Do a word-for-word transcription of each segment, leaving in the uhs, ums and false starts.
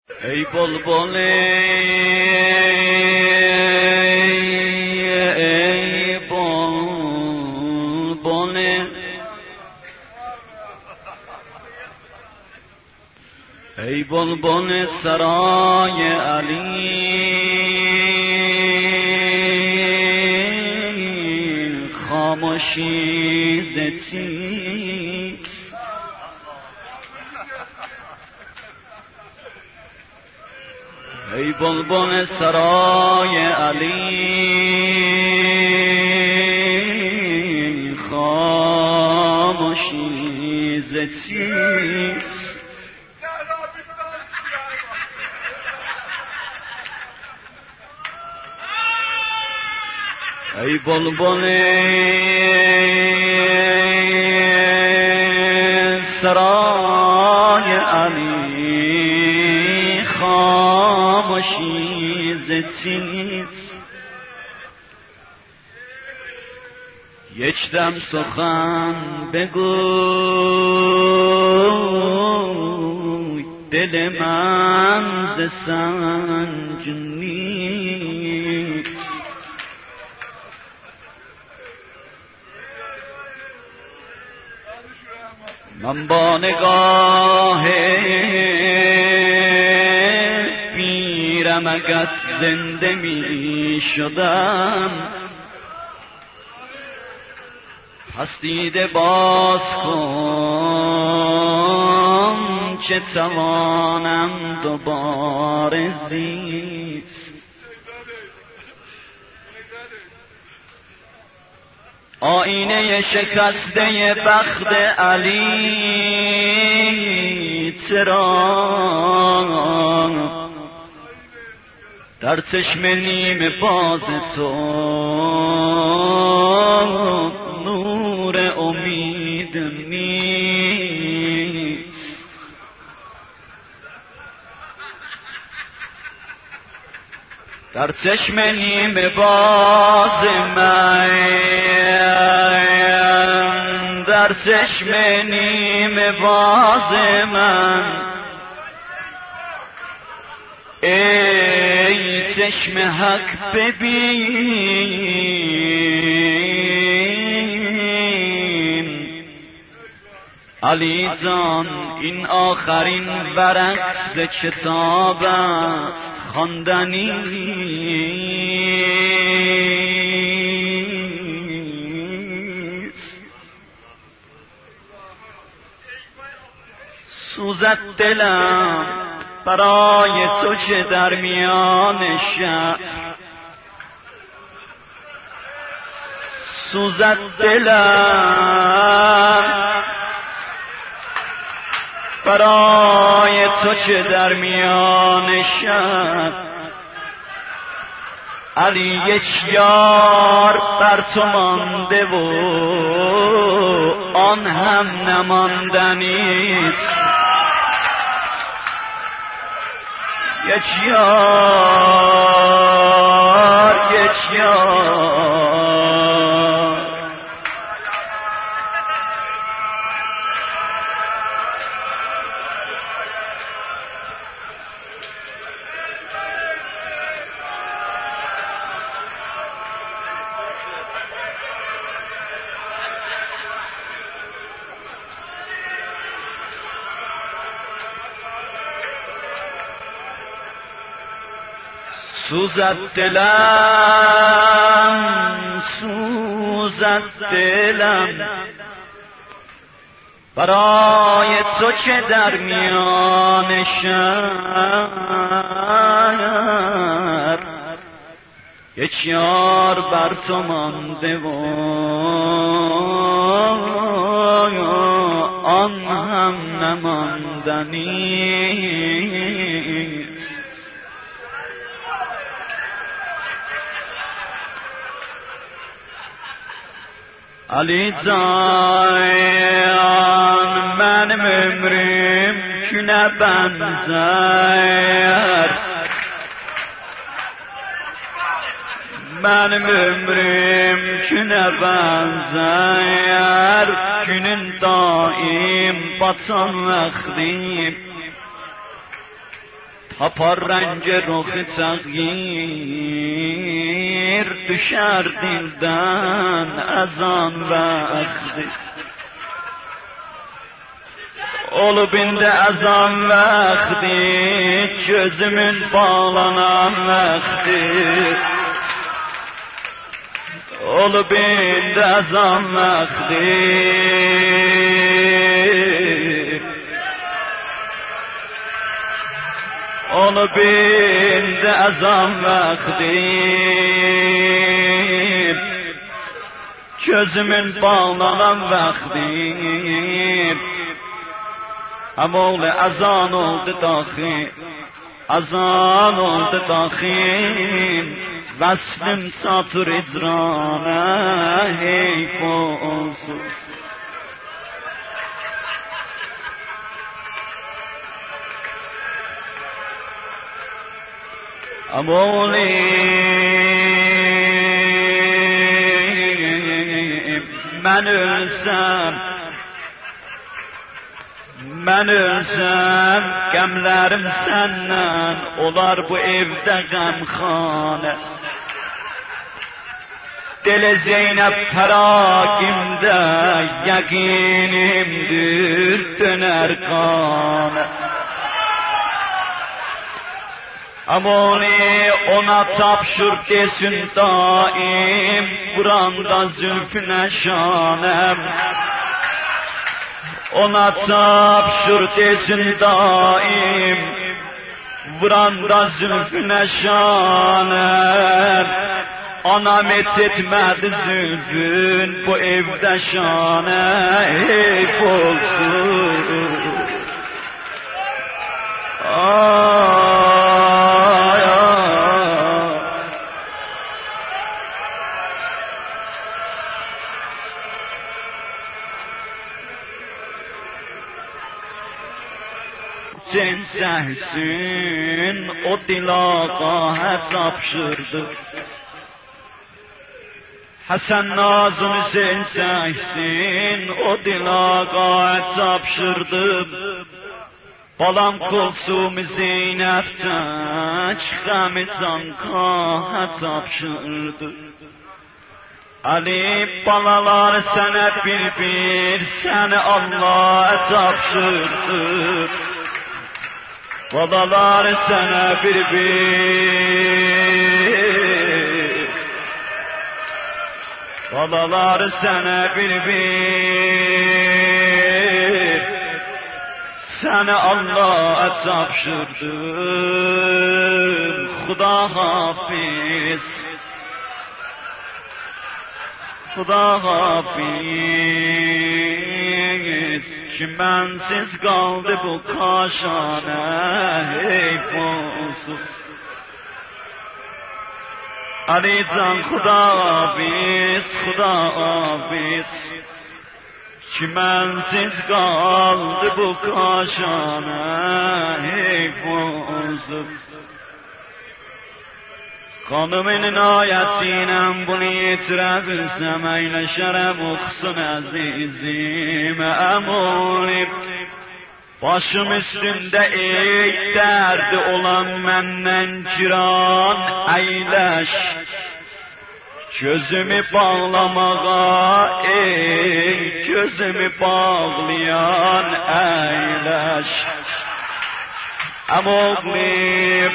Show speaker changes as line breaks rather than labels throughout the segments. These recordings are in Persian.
ای بلبل ای بلبل ای بلبل سرای علی خاموشی ز چیست؟ ای بلبل سرای علی خاموشی ز چیست؟ ای بلبل سرای علی خاموشی ز چیست؟ یک دم سخن بگوی دل من ز سنج نیست. من با نگاه پیرم اگر زنده می شدم پس دیده باز کن چه توانم دوباره زیست. آینه شکسته بخت علی چرا در چشم نیم باز تو نور امید نیست؟ در چشم نیم باز من در چشم نیم باز من ای چشم حق ببین. علی جان این آخرین ورق ز کتاب است خواندنی سوزد دلم برای تو که در میان شب سوزد دلم برای تو که در میان شب علی یک یار بر تو مانده و آن هم نماندنیست. یک یار یک یار سوزد دلم سوزد دلم برای تو که در میان شهر یک یار بر تو مانده و آن هم نماندنیست. علی جان من ممرم که نبنزر من ممرم که نبنزر کنن دائم بطن وقتیم پاپا رنگ رخ تغییر düşer dilden ezan vakti. Olup indi ezan vakti, gözümün bağlanan vakti. Olup indi ezan vakti, olup indi ezan vakti. Gözümün bağlanan vakti. Ama oğlu azan oldu dahi, azan oldu dahi, veslim satır icrana heyf olsun. Ama oğlu ben ölsem, ben ölsem, gemlerim senden olar bu evde gamxane. Deli Zeynep perakimde yakinimdir döner kane. Amoni ona tapşır desin daim, buranda zülfüne şanem. Ona tapşır desin daim, vuranda zülfüne şanem. Anam etmedi zülfün bu evde şane heyf olsun. Ay, ay. Sen səhsin o dilaqaha tapşırdı. Hasan Nazım Hüseyin səhsin o dilaqaha tapşırdı. Balam Kulsum Zeynep'ten çıkamı cankaha tapşırdı. Ali balalar sana bir bir seni Allah'a tapşırdı. Balalar sana bir bir, balalar sana bir bir, seni Allah'a tapşırdım. Xuda hafiz, Xuda hafiz, kimensiz kaldı bu kaşana heyf olsun. Ali Can Xuda hafiz, Xuda hafiz, kimensiz kaldı bu kaşana heyf olsun. Kanımın inayetiyle bunu yitirebilsem eyleşerem okusun azizim emunim. Başım üstünde ey derdi olan menden ciran eyleş. Gözümü bağlamağa ey gözümü bağlayan eyleş. Emoğli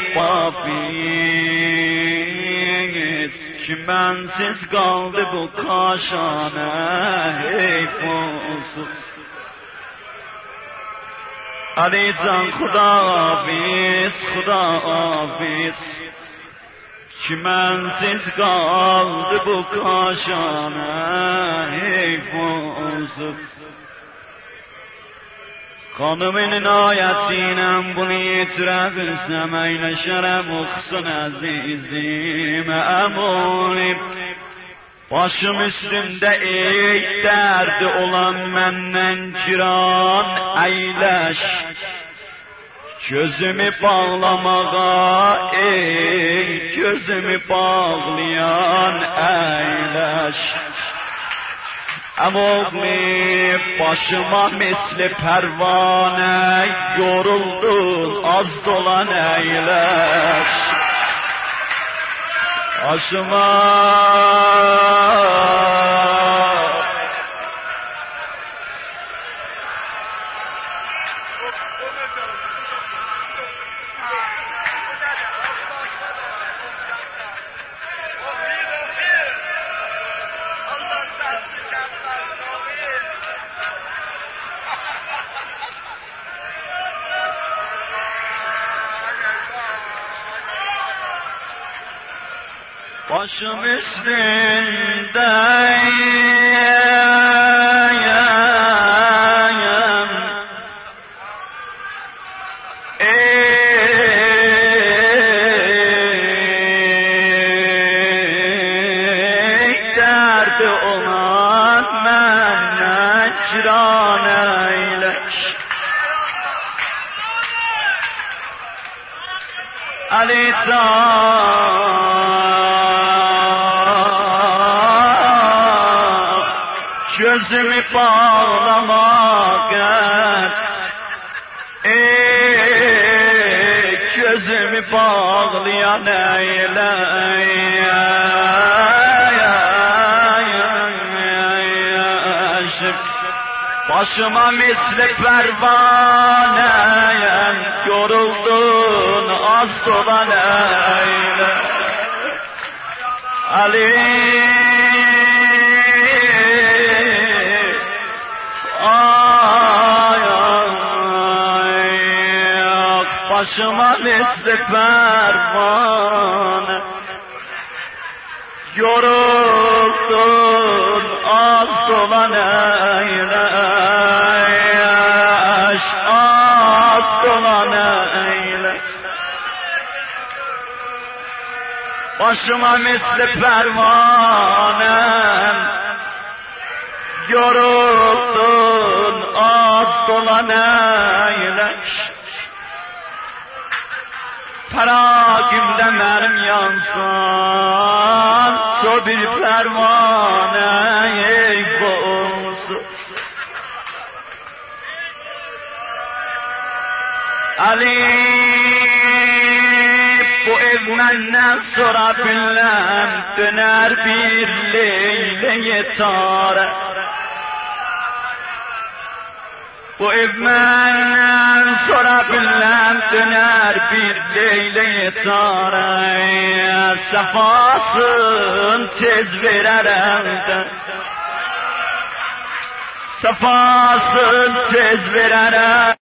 pafiz, kimensiz kaldı bu kaşana heyf olsun. Ali Can Xuda hafiz, Xuda hafiz, kimensiz kaldı bu kaşana heyf olsun. Kanımın inayetiyle bunu yitirebilsem eyleşerem okusun azizim emunim. Başım üstünde ey derdi olan menden ciran eyleş. Gözümü bağlamağa ey gözümü bağlayan eyleş. Emoğli başıma misli pervane, yoruldun az dolan eyleş. Başıma başım üstündeyim, ey derdi olan menden ciran eyleş. Ali gözümü bağlamak et, ey gözümü bağlayan eyle, başıma misli pervaneyem, yoruldun az dolan eyle. Ali başıma misli pervane, yoruldun az dolan eyleş, az dolan eyle. Başıma misli pervanem, yoruldun az dolan eyleş. Paragimde mənim yansan, so bir pervane ey olsun. Ali bu ev menden sonra bilmem, döner bir leyleye tare. Bu ev menden sonra bilmem, döner bir leyleye tare. Sefasın tez verer elden, sefasın tez verer elden.